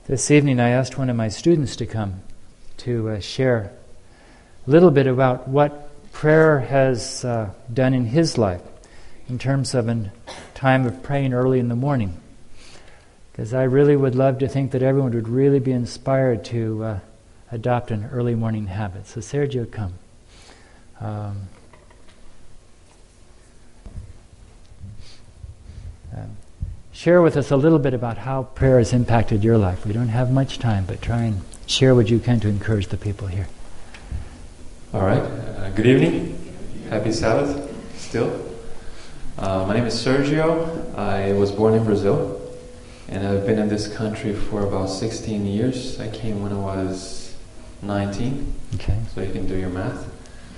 This evening I asked one of my students to come to share a little bit about what prayer has done in his life in terms of a time of praying early in the morning. Because I really would love to think that everyone would really be inspired to adopt an early morning habit. So Sergio, come. Share with us a little bit about how prayer has impacted your life. We don't have much time, but try and share what you can to encourage the people here. All right. Good evening. Happy Sabbath still. My name is Sergio. I was born in Brazil, and I've been in this country for about 16 years. I came when I was 19, okay. So you can do your math.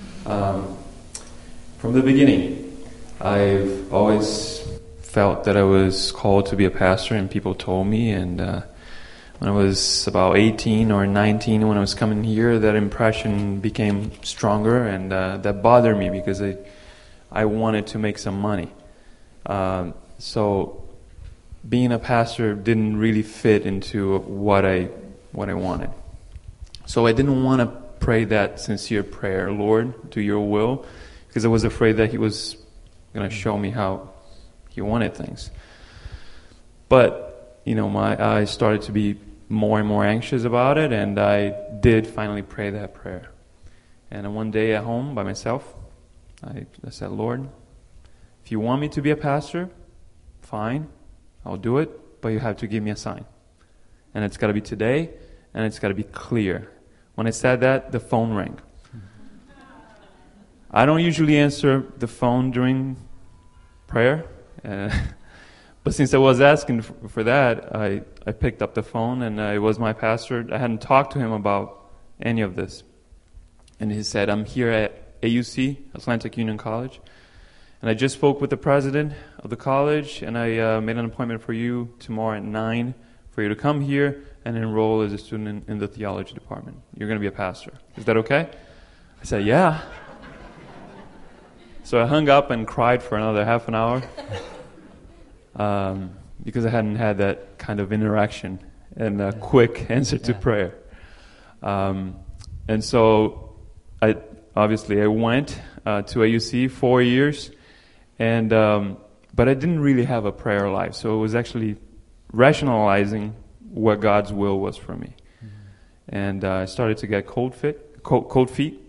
From the beginning, I've always felt that I was called to be a pastor, and people told me, and when I was about 18 or 19, when I was coming here, that impression became stronger, and that bothered me because I wanted to make some money. So being a pastor didn't really fit into what I wanted. So I didn't want to pray that sincere prayer, Lord, do your will, because I was afraid that He was going to show me how He wanted things. But, I started to be more and more anxious about it, and I did finally pray that prayer. And one day at home by myself, I said, Lord, if you want me to be a pastor, fine, I'll do it, but you have to give me a sign. And it's got to be today, and it's got to be clear. When I said that, the phone rang. I don't usually answer the phone during prayer, but since I was asking for that, I picked up the phone, and it was my pastor. I hadn't talked to him about any of this. And he said, I'm here at AUC, Atlantic Union College, and I just spoke with the president of the college, and I made an appointment for you tomorrow at 9 for you to come here and enroll as a student in the theology department. You're going to be a pastor. Is that okay? I said, yeah. So I hung up and cried for another half an hour because I hadn't had that kind of interaction and a quick answer to prayer. And so I went to AUC 4 years, and but I didn't really have a prayer life. So it was actually rationalizing what God's will was for me. And I started to get cold feet,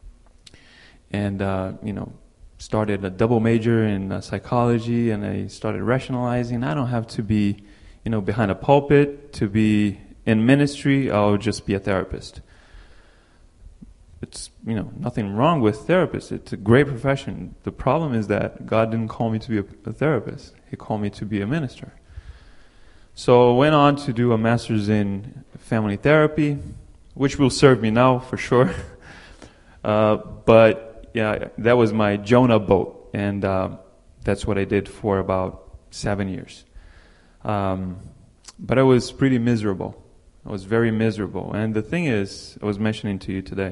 and started a double major in psychology, and I started rationalizing. I don't have to be, behind a pulpit to be in ministry. I'll just be a therapist. It's, nothing wrong with therapists. It's a great profession. The problem is that God didn't call me to be a therapist. He called me to be a minister. So I went on to do a master's in family therapy, which will serve me now for sure. But yeah, that was my Jonah boat, and that's what I did for about 7 years. But I was pretty miserable. I was very miserable. And the thing is, I was mentioning to you today,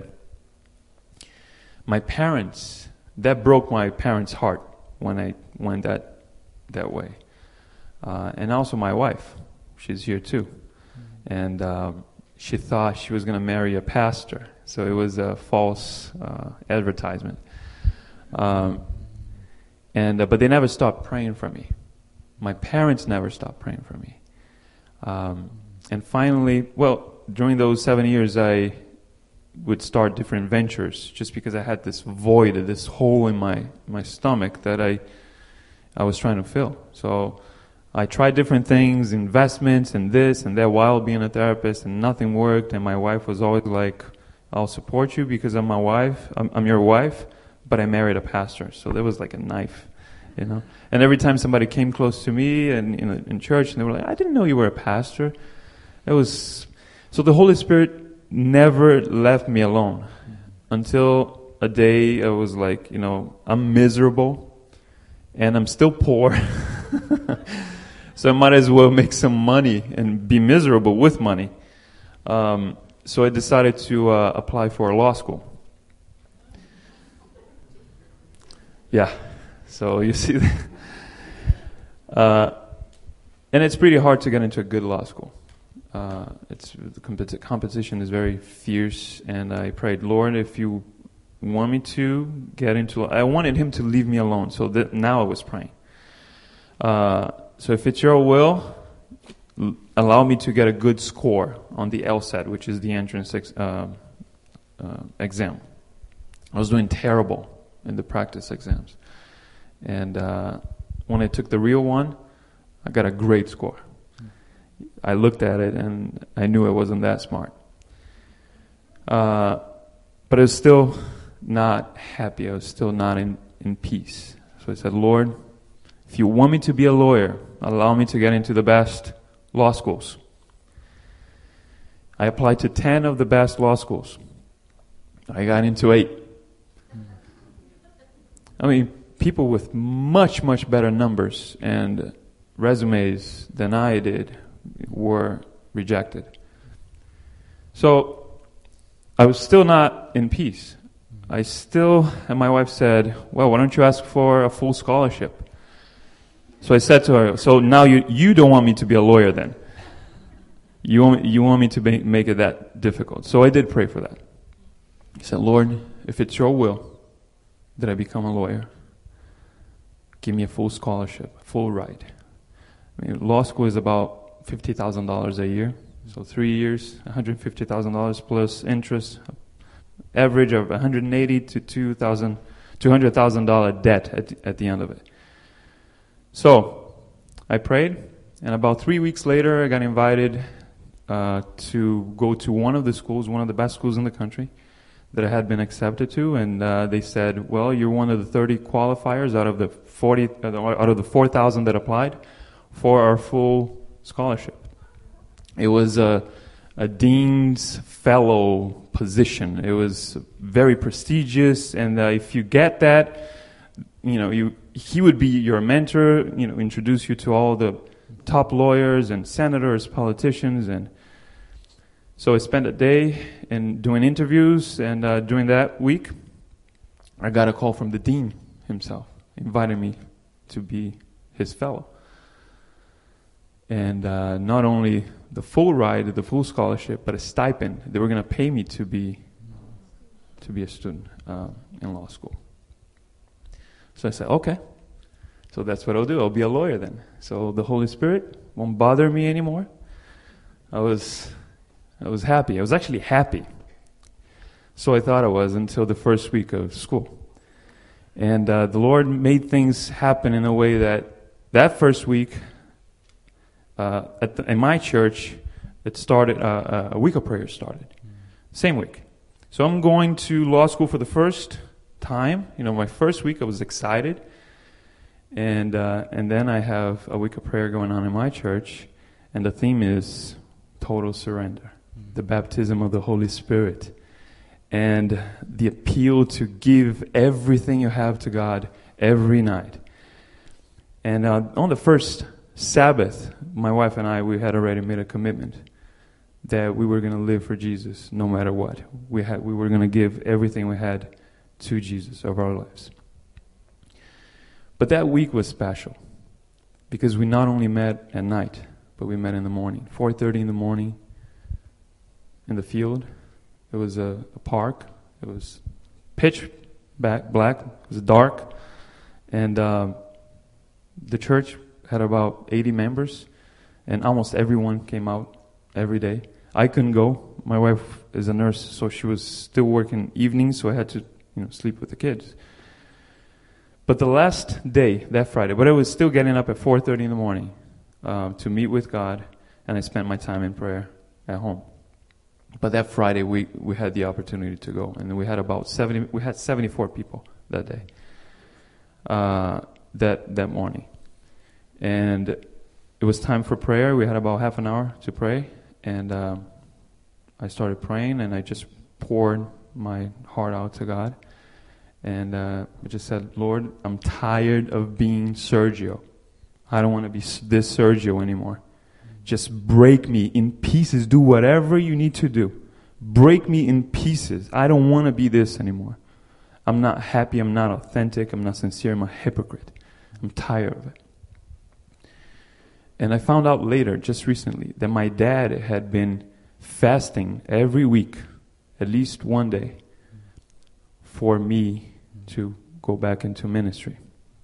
my parents, that broke my parents' heart when I went that way. And also my wife, she's here too. And she thought she was going to marry a pastor. So it was a false advertisement. But they never stopped praying for me. My parents never stopped praying for me. And finally, during those 7 years, I would start different ventures just because I had this void, this hole in my stomach that I was trying to fill. So I tried different things, investments and this and that while being a therapist, and nothing worked. And my wife was always like, I'll support you because I'm your wife, but I married a pastor. So there was like a knife, And every time somebody came close to me and in church, and they were like, I didn't know you were a pastor. So the Holy Spirit never left me alone until a day I was like, I'm miserable and I'm still poor. So I might as well make some money and be miserable with money. So I decided to apply for law school. Yeah, so you see, and it's pretty hard to get into a good law school. The competition is very fierce, and I prayed, Lord, if you want me to get into... I wanted him to leave me alone, so that now I was praying. So if it's your will, allow me to get a good score on the LSAT, which is the entrance exam. I was doing terrible in the practice exams. And when I took the real one, I got a great score. I looked at it and I knew I wasn't that smart. But I was still not happy. I was still not in peace. So I said, Lord, if you want me to be a lawyer, allow me to get into the best law schools. I applied to 10 of the best law schools. I got into 8. I mean, people with much, much better numbers and resumes than I did were rejected. So I was still not in peace. And my wife said, well, why don't you ask for a full scholarship? So I said to her, so now you don't want me to be a lawyer then? You want me to make it that difficult? So I did pray for that. I said, Lord, if it's your will that I become a lawyer, give me a full scholarship, full ride. I mean, law school is about $50,000 a year. So 3 years, $150,000 plus interest, average of $180,000 to $200,000 debt at the end of it. So I prayed, and about 3 weeks later, I got invited to go to one of the best schools in the country that I had been accepted to, and they said, well, you're one of the 30 qualifiers out of the 4,000 that applied for our full scholarship. It was a dean's fellow position. It was very prestigious, and if you get that, he would be your mentor, introduce you to all the top lawyers and senators, politicians, and so I spent a day doing interviews, and during that week, I got a call from the dean himself, inviting me to be his fellow. And not only the full ride, the full scholarship, but a stipend. They were going to pay me to be a student in law school. So I said, okay. So that's what I'll do. I'll be a lawyer then. So the Holy Spirit won't bother me anymore. I was happy. I was actually happy. So I thought I was until the first week of school. And the Lord made things happen in a way that first week, in my church, it started, a week of prayer started. Same week. So I'm going to law school for the first time. My first week I was excited. And then I have a week of prayer going on in my church. And the theme is total surrender. The baptism of the Holy Spirit. And the appeal to give everything you have to God every night. And on the first Sabbath, my wife and I, we had already made a commitment that we were going to live for Jesus no matter what. We were going to give everything we had to Jesus of our lives. But that week was special because we not only met at night, but we met in the morning, 4:30 in the morning in the field. It was a park. It was pitch black. It was dark. And the church had about 80 members, and almost everyone came out every day. I couldn't go. My wife is a nurse, so she was still working evenings, so I had to sleep with the kids. But the last day, that Friday, but I was still getting up at 4:30 in the morning to meet with God, and I spent my time in prayer at home. But that Friday, we had the opportunity to go, and we had about 74 people that day, that morning. And it was time for prayer. We had about half an hour to pray, and I started praying, and I just poured my heart out to God. And I just said, Lord, I'm tired of being Sergio. I don't want to be this Sergio anymore. Just break me in pieces. Do whatever you need to do. Break me in pieces. I don't want to be this anymore. I'm not happy. I'm not authentic. I'm not sincere. I'm a hypocrite. I'm tired of it. And I found out later, just recently, that my dad had been fasting every week, at least one day, for me to go back into ministry.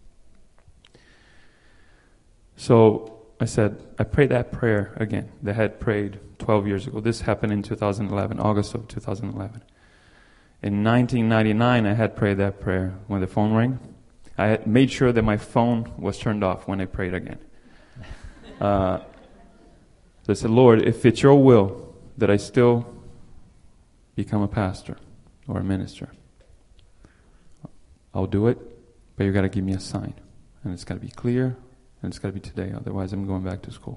So I said, I prayed that prayer again that I had prayed 12 years ago. This happened in 2011, August of 2011. In 1999, I had prayed that prayer when the phone rang. I had made sure that my phone was turned off when I prayed again. So I said, Lord, if it's your will that I still become a pastor or a minister, I'll do it, but you got to give me a sign. And it's got to be clear, and it's got to be today, otherwise I'm going back to school.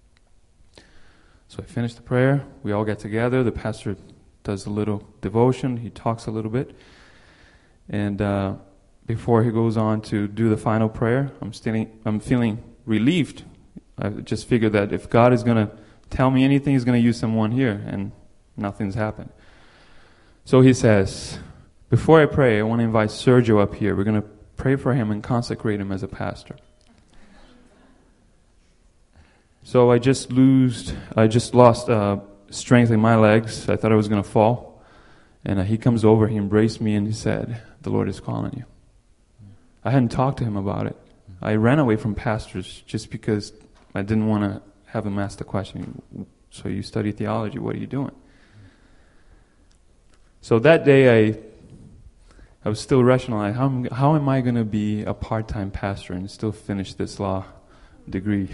So I finished the prayer, we all get together, the pastor does a little devotion, he talks a little bit, and before he goes on to do the final prayer, I'm feeling relieved. I just figured that if God is going to tell me anything, He's going to use someone here, and nothing's happened. So he says, before I pray, I want to invite Sergio up here. We're going to pray for him and consecrate him as a pastor. So I just lost strength in my legs. I thought I was going to fall. And he comes over, he embraced me, and he said, the Lord is calling you. I hadn't talked to him about it. I ran away from pastors just because I didn't want to have him ask the question, so you study theology, what are you doing? So that day I was still rationalizing, how am I going to be a part-time pastor and still finish this law degree?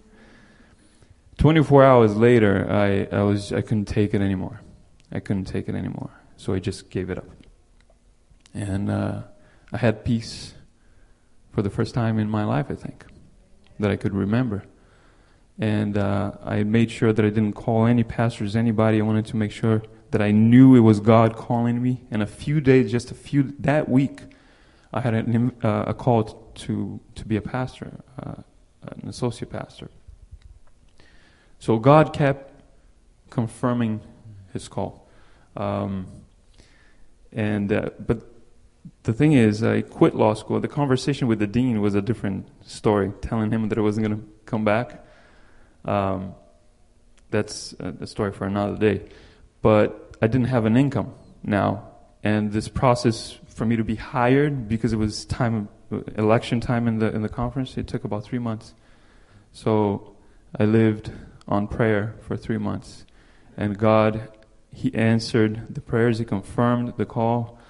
24 hours later, I couldn't take it anymore. So I just gave it up. And I had peace for the first time in my life, I think, that I could remember. And I made sure that I didn't call any pastors, anybody. I wanted to make sure that I knew it was God calling me. And that week, I had a call to be a pastor, an associate pastor. So God kept confirming His call. But the thing is, I quit law school. The conversation with the dean was a different story, telling him that I wasn't going to come back. That's a story for another day. But I didn't have an income now. And this process for me to be hired, because it was election time in the conference, it took about 3 months. So I lived on prayer for 3 months. And God, He answered the prayers. He confirmed the call.